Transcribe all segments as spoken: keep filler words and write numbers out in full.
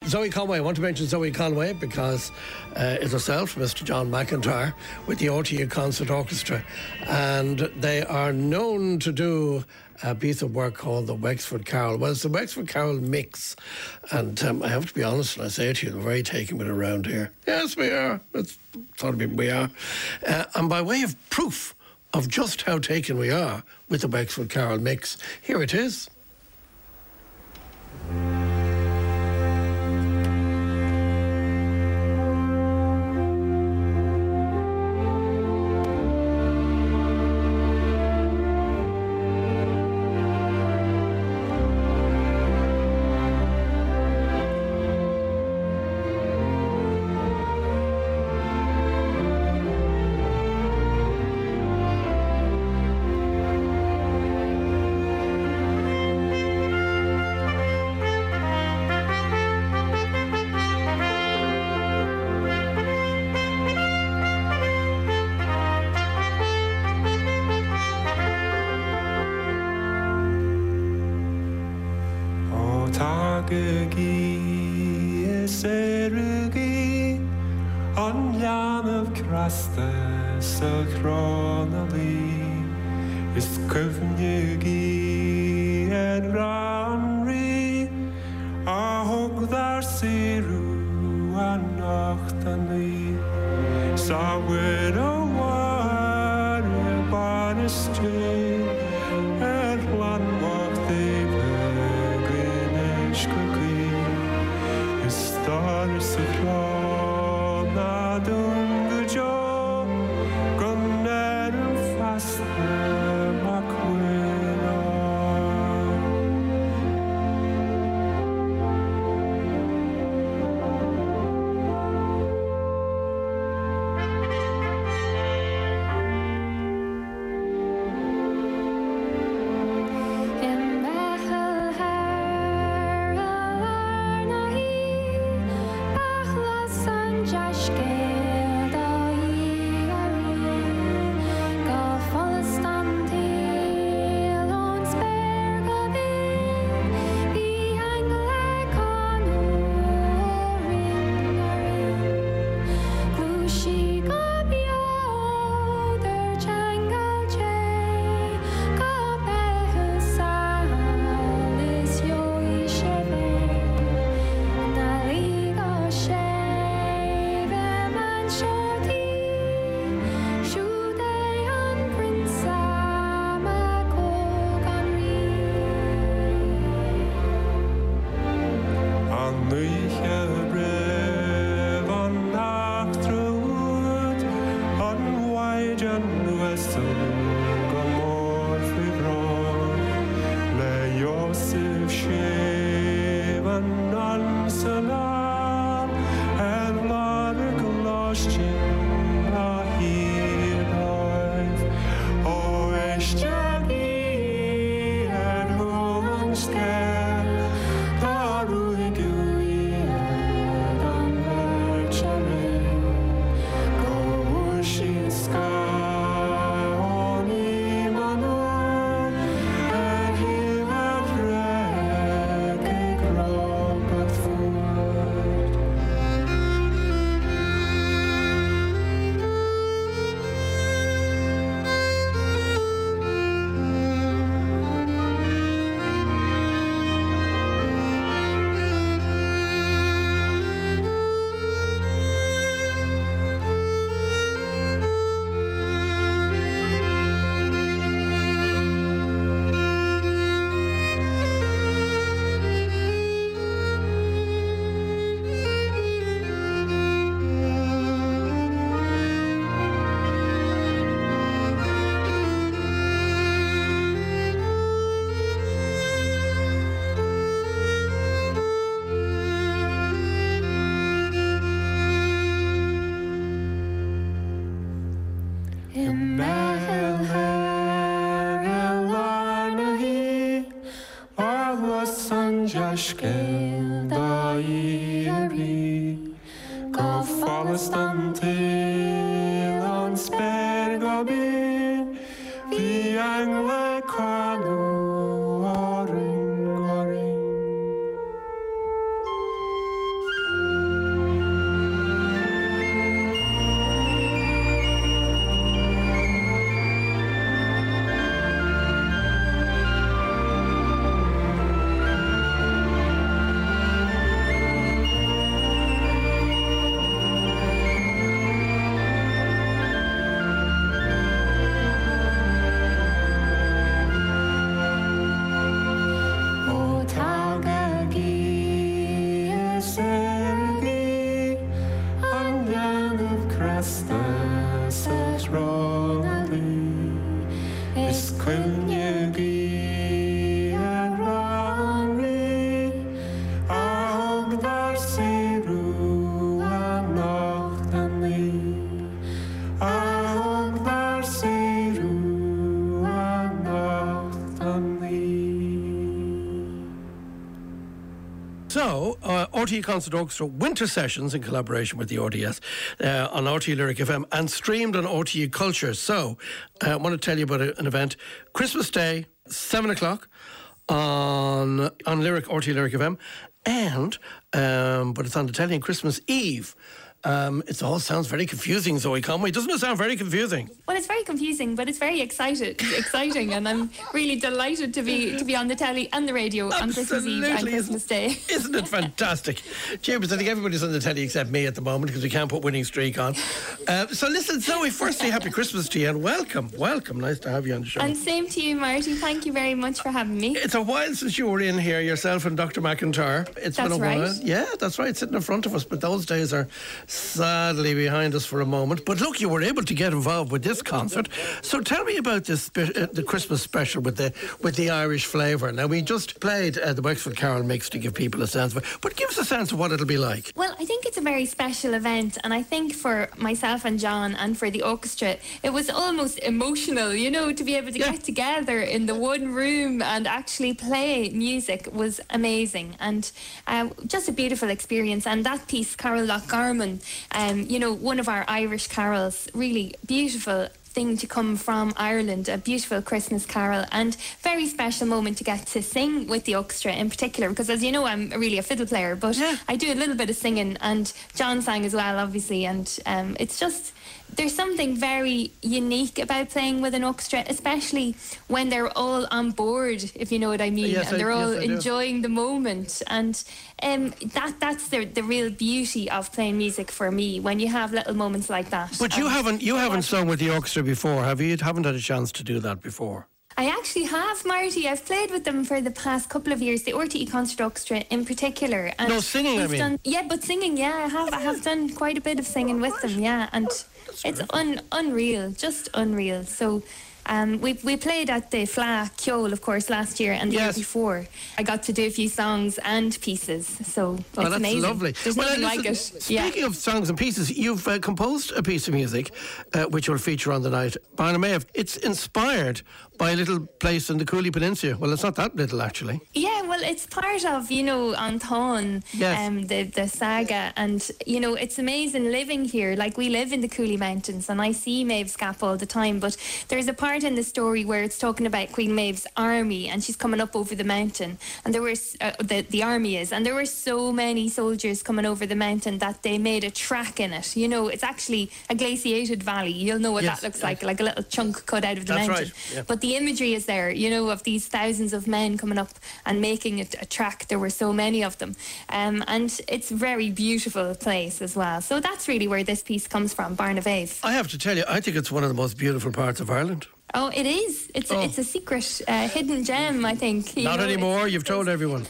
Zoe Conway. I want to mention Zoe Conway because uh, it's herself, Mister John McIntyre, with the O T A Concert Orchestra, and they are known to do a piece of work called the Wexford Carol. Well, it's the Wexford Carol mix, and um, I have to be honest when I say it to you, we're very taken with it around here. Yes, we are. That's sort of we are. Uh, and by way of proof of just how taken we are with the Wexford Carol mix, here it is. E Concert Orchestra Winter Sessions in collaboration with the R T S uh, on R T E Lyric F M and streamed on R T E Culture. So, uh, I want to tell you about a, an event. Christmas Day, seven o'clock on on Lyric R T E Lyric F M, and um, but it's on the telly on Christmas Eve. Um, it all sounds very confusing, Zoe Conway. Doesn't it sound very confusing? Well, it's very confusing, but it's very excited, exciting, and I'm really delighted to be to be on the telly and the radio Absolutely. on Christmas Eve and Christmas Day. Isn't it fantastic? James, I think everybody's on the telly except me at the moment because we can't put Winning Streak on. Uh, so listen, Zoe, firstly, happy Christmas to you and welcome, welcome. Nice to have you on the show. And same to you, Marty. Thank you very much for having me. It's a while since you were in here, yourself and Doctor McIntyre. It's That's been a right. while. Yeah, that's right, sitting in front of us, but those days are sadly behind us for a moment. But look, you were able to get involved with this concert. So tell me about this spe- uh, the Christmas special with the with the Irish flavour. Now, we just played uh, the Wexford Carol mix to give people a sense of it, but give us a sense of what it'll be like. Well, I think it's a very special event, and I think for myself and John and for the orchestra, it was almost emotional, you know, to be able to Yeah. get together in the one room and actually play music was amazing, and uh, just a beautiful experience. And that piece, Carol Lochgarman, um, you know, one of our Irish carols, really beautiful thing to come from Ireland, a beautiful Christmas carol, and very special moment to get to sing with the orchestra in particular, because as you know, I'm really a fiddle player, but Yeah. I do a little bit of singing, and John sang as well, obviously, and um, it's just, there's something very unique about playing with an orchestra, especially when they're all on board, if you know what I mean, Yes, and I- they're all yes, I do. enjoying the moment, and um, that that's the the real beauty of playing music for me, when you have little moments like that. But you And haven't you haven't sung with the orchestra before, have you? You haven't had a chance to do that before. I actually have, Marty. I've played with them for the past couple of years, the R T E Concert Orchestra in particular. And No, singing, I we've mean. Done, yeah, but singing, yeah, I have. I have done quite a bit of singing with them, yeah, and it's un, unreal, just unreal. So. Um, we we played at the Fla Kjol, of course, last year and the Yes. year before. I got to do a few songs and pieces, so Oh, it's that's amazing. lovely. There's Well, nothing uh, like it. listen, Yeah. Speaking of songs and pieces, you've uh, composed a piece of music uh, which will feature on the night, Barnamaeve. It's inspired by a little place in the Cooley Peninsula. Well, it's not that little, actually. Yeah, well, it's part of, you know, Anton, Yes. um, the, the saga. And, you know, it's amazing living here. Like, we live in the Cooley Mountains and I see Maeve's Gap all the time. But there's a part in the story where it's talking about Queen Maeve's army and she's coming up over the mountain. And there was, uh, the, the army is, and there were so many soldiers coming over the mountain that they made a track in it. You know, it's actually a glaciated valley. You'll know what Yes, that looks yes. like, like a little chunk cut out of the That's mountain. right, yeah. But the imagery is there, you know, of these thousands of men coming up and making it a track. There were so many of them. Um, and it's a very beautiful place as well. So that's really where this piece comes from, Barnavaeve. I have to tell you, I think it's one of the most beautiful parts of Ireland. Oh, it is. It's Oh. a, it's a secret, uh, hidden gem, I think. You Not know, anymore, it's- you've told everyone.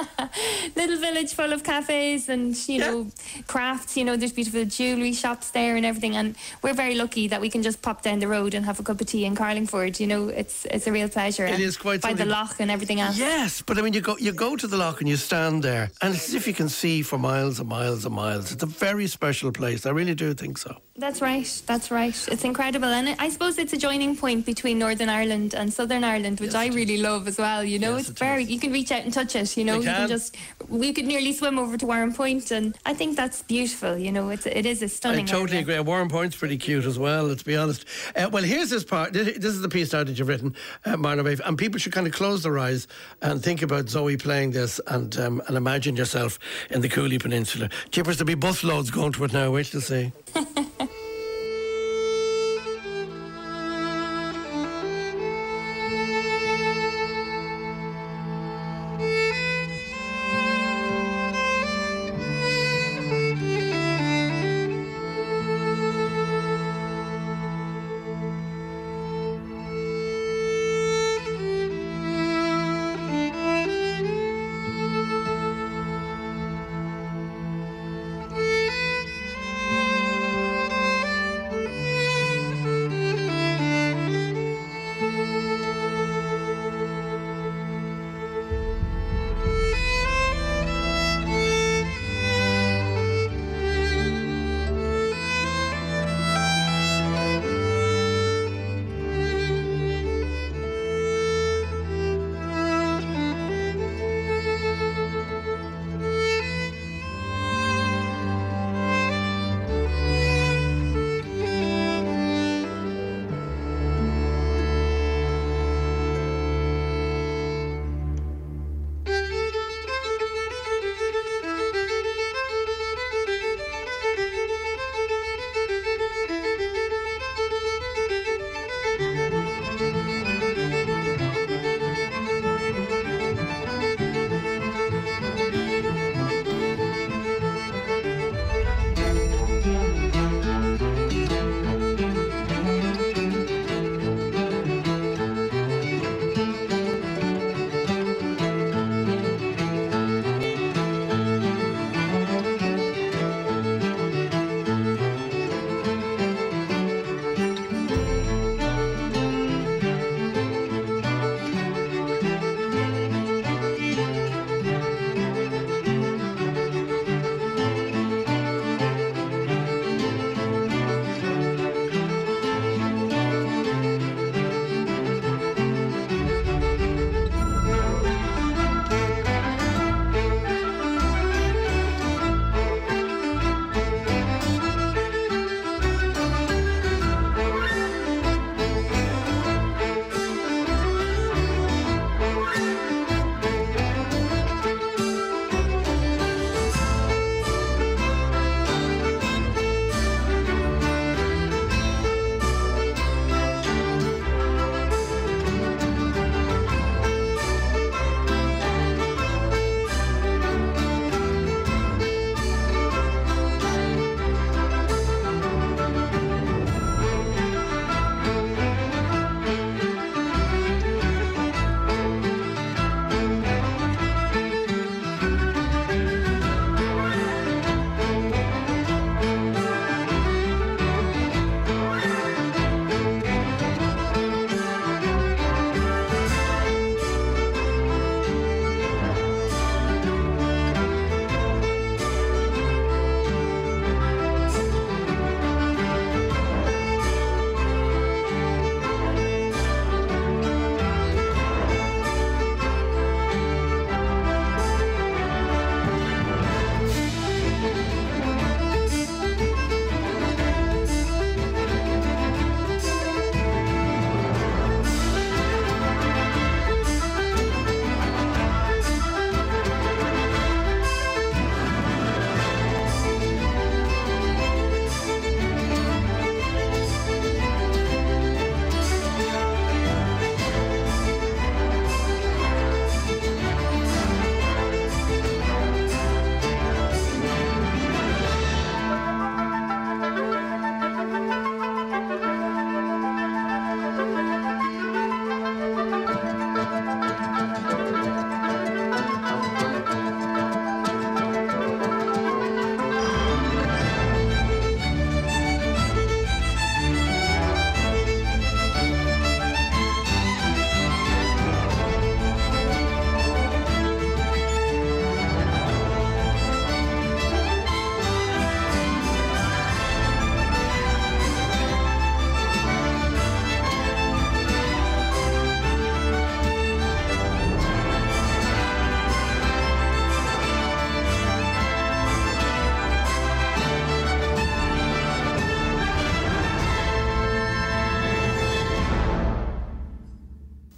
Little village full of cafes and, you Yeah. know, crafts. You know, there's beautiful jewellery shops there and everything. And we're very lucky that we can just pop down the road and have a cup of tea in Carlingford. You know, it's it's a real pleasure. It And is quite by the something. loch and everything else. Yes, but I mean, you go you go to the loch and you stand there, and it's as if you can see for miles and miles and miles. It's a very special place. I really do think so. That's right. That's right. It's incredible, and I suppose it's a joining point between Northern Ireland and Southern Ireland, which Yes, I it really love as well. You know, Yes, it's it very. is. You can reach out and touch it. You know, You you can. can just. We could nearly swim over to Warren Point, and I think that's beautiful. You know, it's it is a I stunning. totally area. agree. Warren Point's pretty cute as well, let's be honest. Uh, well, here's this part. This this is the piece now that you've written, uh, Barnavaeve, and people should kind of close their eyes and think about Zoe playing this and um, and imagine yourself in the Cooley Peninsula. Jippers, there'll be busloads going to it now. Wait till see.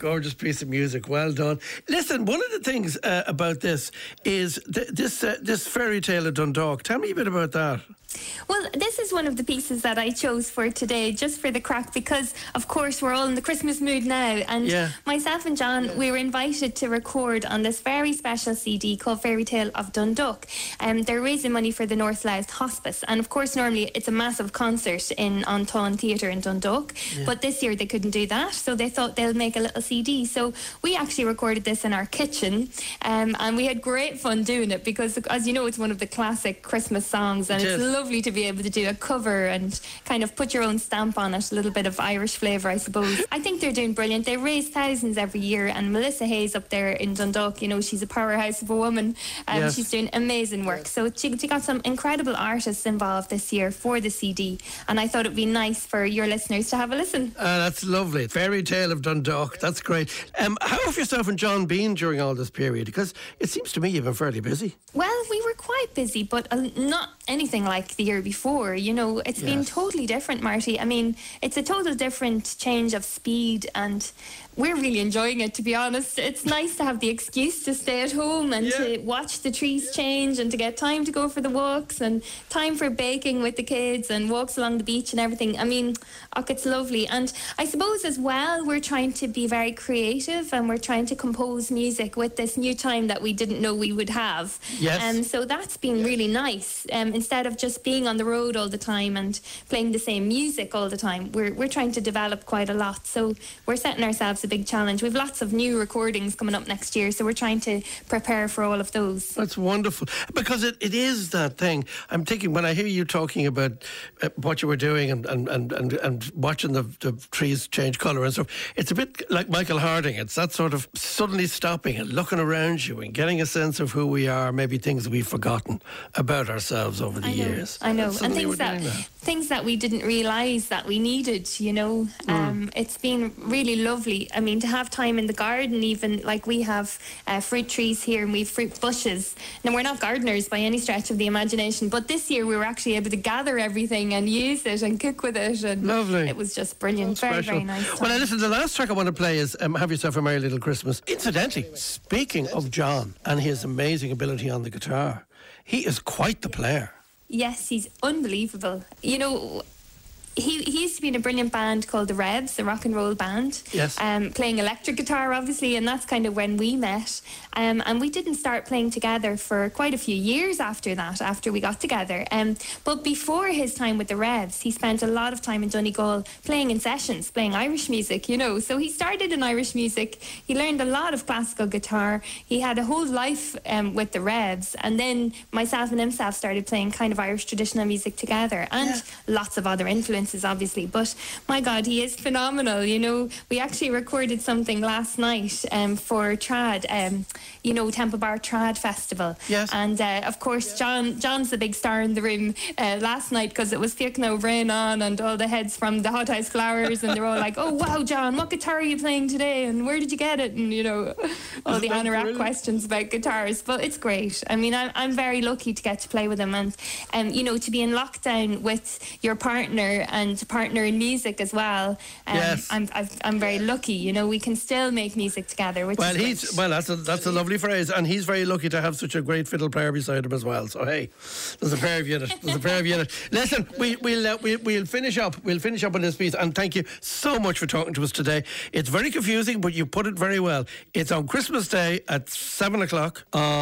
gorgeous piece of music. Well done. Listen, one of the things uh, about this is th- this uh, this fairy tale of Dundalk. Tell me a bit about that. Well, this is one of the pieces that I chose for today, just for the crack, because, of course, we're all in the Christmas mood now. And yeah. myself and John, yeah. we were invited to record on this very special C D called Fairy Tale of Dundalk. Um, they're raising money for the North Louth Hospice. And, of course, normally it's a massive concert in on Tawn Theatre in Dundalk. Yeah. But this year they couldn't do that, so they thought they'll make a little C D. So we actually recorded this in our kitchen, um, and we had great fun doing it because, as you know, it's one of the classic Christmas songs, and it it's is. lovely to be able to do a cover and kind of put your own stamp on it, a little bit of Irish flavour, I suppose. I think they're doing brilliant. They raise thousands every year, and Melissa Hayes up there in Dundalk, you know, she's a powerhouse of a woman, and yes. she's doing amazing work. So she, she got some incredible artists involved this year for the C D, and I thought it'd be nice for your listeners to have a listen. Uh, that's lovely. Fairy Tale of Dundalk. That's great. Um, how have yourself and John been during all this period? Because it seems to me you've been fairly busy. Well, we were quite busy, but uh, not anything like the year before. You know, it's yes. been totally different, Marty. I mean, it's a total different change of speed, and we're really enjoying it, to be honest. It's nice to have the excuse to stay at home and yeah. to watch the trees change and to get time to go for the walks and time for baking with the kids and walks along the beach and everything. I mean, oh, it's lovely. And I suppose as well, we're trying to be very creative, and we're trying to compose music with this new time that we didn't know we would have. Yes. Um, so that's been really nice. Um, instead of just being on the road all the time and playing the same music all the time, we're, we're trying to develop quite a lot. So we're setting ourselves a big challenge. We've lots of new recordings coming up next year, so we're trying to prepare for all of those. That's wonderful, because it, it is that thing. I'm thinking, when I hear you talking about uh, what you were doing and and, and, and, and watching the, the trees change colour and stuff, it's a bit like Michael Harding. It's that sort of suddenly stopping and looking around you and getting a sense of who we are, maybe things we've forgotten about ourselves over the I know, years. I know, and, and things that, that things that we didn't realise that we needed, you know. Mm. Um, it's been really lovely. I mean, to have time in the garden, even like we have uh, fruit trees here and we have fruit bushes. Now, we're not gardeners by any stretch of the imagination, but this year we were actually able to gather everything and use it and cook with it. And lovely. It was just brilliant. Very, very nice time. Well, now listen, the last track I want to play is um, Have Yourself a Merry Little Christmas. Incidentally, speaking of John and his amazing ability on the guitar, he is quite the player. Yes, he's unbelievable. You know, He, he used to be in a brilliant band called the Rebs, the rock and roll band. Yes. Um, playing electric guitar, obviously, and that's kind of when we met. Um, and we didn't start playing together for quite a few years after that, after we got together. Um, but before his time with the Rebs, he spent a lot of time in Donegal playing in sessions, playing Irish music, you know. So he started in Irish music. He learned a lot of classical guitar. He had a whole life um, with the Rebs. And then myself and himself started playing kind of Irish traditional music together, and yeah. lots of other influences, obviously. But my God, he is phenomenal. You know, we actually recorded something last night um, for Trad, um, you know, Temple Bar Trad Festival. Yes. And uh, of course, John John's the big star in the room uh, last night, because it was Fiachna Rain on, and all the heads from the Hot House Flowers, and they're all like, "Oh wow, John, what guitar are you playing today? And where did you get it?" And you know, all the anorak questions about guitars. But it's great. I mean, I'm I'm very lucky to get to play with him, and um, you know, to be in lockdown with your partner and partner in music as well. Um, yes. I'm I've, I'm very lucky. You know, we can still make music together. Which well, is he's great. well. That's a that's a lovely phrase, and he's very lucky to have such a great fiddle player beside him as well. So hey, there's a pair of you in it. There's a pair of you in it. Listen, we, we'll uh, we, we'll finish up. We'll finish up on this piece, and thank you so much for talking to us today. It's very confusing, but you put it very well. It's on Christmas Day at seven o'clock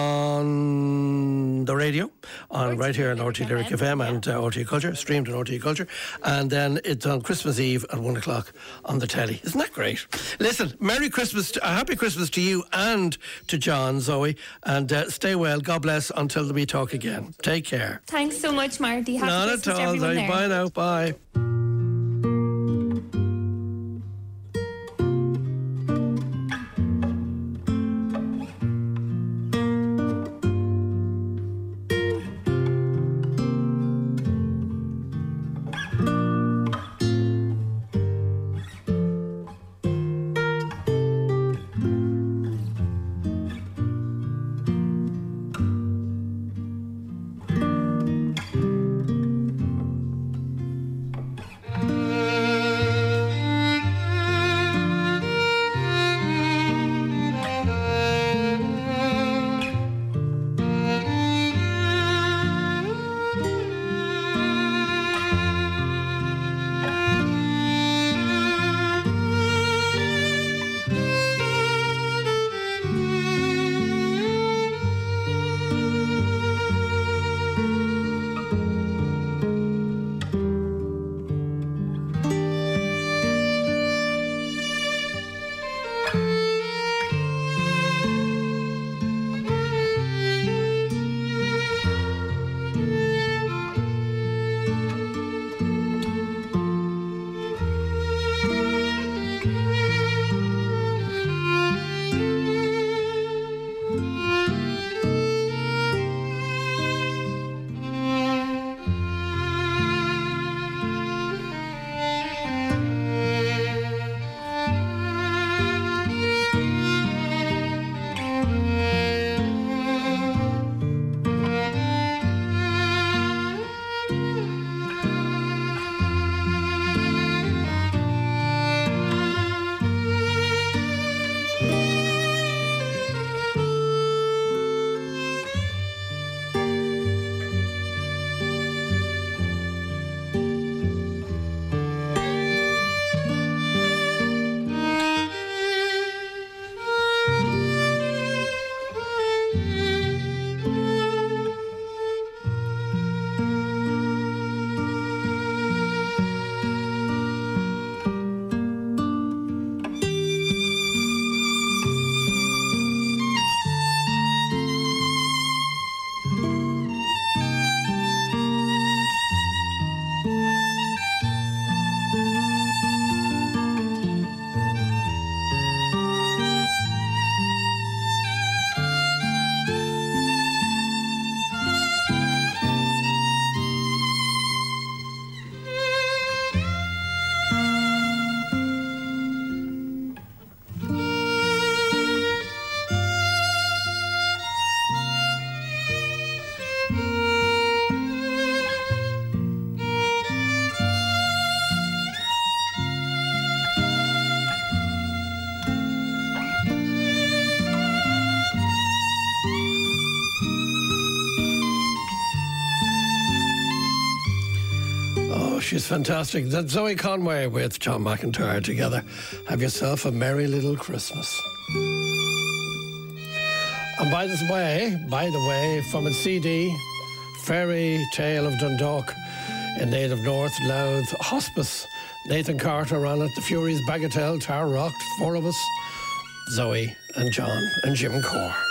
on the radio, on right here on R T E Lyric F M and uh, R T E Culture, streamed on R T E Culture, and then it's on Christmas Eve at one o'clock on the telly. Isn't that great? Listen, Merry Christmas, to, a Happy Christmas to you and to John, Zoe, and uh, stay well. God bless until we talk again. Take care. Thanks so much, Marty. Happy Not Christmas at all, to everyone there. Bye now. Bye. she's fantastic. That's Zoe Conway with John McIntyre together. Have yourself a merry little Christmas. And by the way, by the way, from its C D, Fairy Tale of Dundalk in native North Louth Hospice. Nathan Carter on it, the Furies, Bagatelle, Tar Rock, four of us, Zoe and John and Jim Core.